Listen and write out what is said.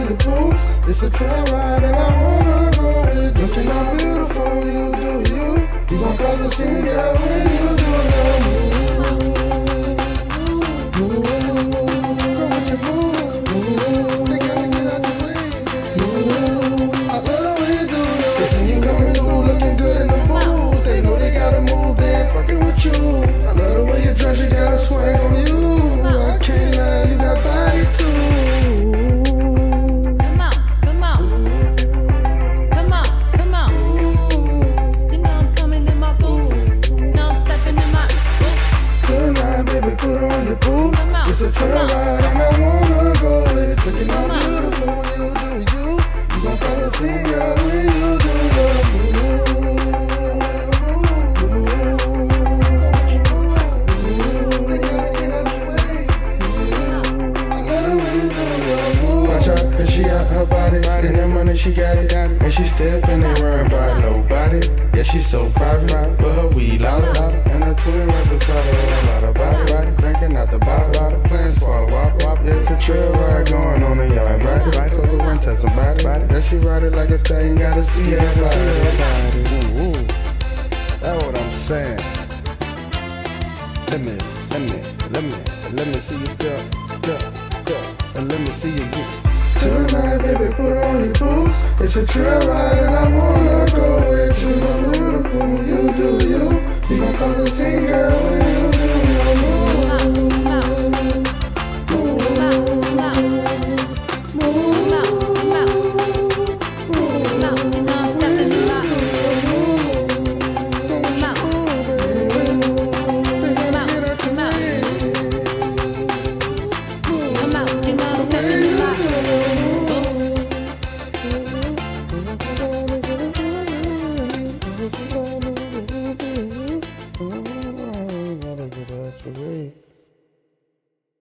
your boots. It's a trail ride and I wanna go with you. Looking all beautiful when you do you. You gon' cause a scene, girl, when you do your move. Go with your move. They gotta get out the way. I love the way you do your. They see you coming through looking good in the booth. They know they gotta move, they ain't fucking with you. I love the way you dress, you got a swag on you. I can't lie, you got body too. It's a trail ride and I wanna go with. Looking all beautiful when you do you. You gon' fall asleep, girl, when you do your move. They gotta get out the way. I love the way you do your move. Watch out, cause she out her body. And that money she got it. And she steppin', ain't worried about nobody. Yeah, she so private, but her weed louder. And her twin right beside her, a lot of body. Drinking out the bottle, playing swallow wop. It's a trail ride going on the yard, right? So the one test somebody. That she ride it like a stallion, gotta see her body. Ooh, that's what I'm saying. Let me see you step. And let me see you get. Tonight, baby, put on your boots. It's a trail ride and